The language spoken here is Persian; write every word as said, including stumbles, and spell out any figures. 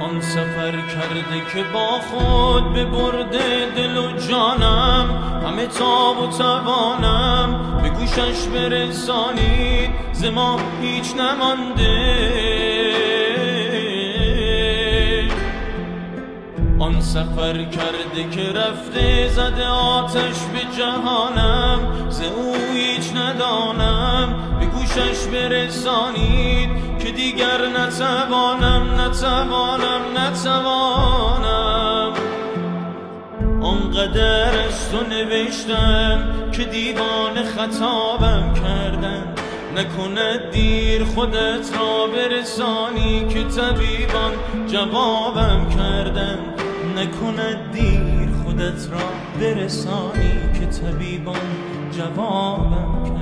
آن سفر کرده که با خود به برده دل و جانم، همه تاب و توانم به گوشش برسانید، ز ما هیچ نمانده. آن سفر کرده که رفته زده آتش به جهانم، ز او هیچ ندانم به گوشش برسانید، که دیگر نتوانم نتوانم نتوانم. آنقدر از تو نوشتم که دیوان خطابم کردن، نکند دیر خودت را برسانی، که طبیبان جوابم کردن. نکند دیر خودت را برسانی، که طبیبان جوابم کردن.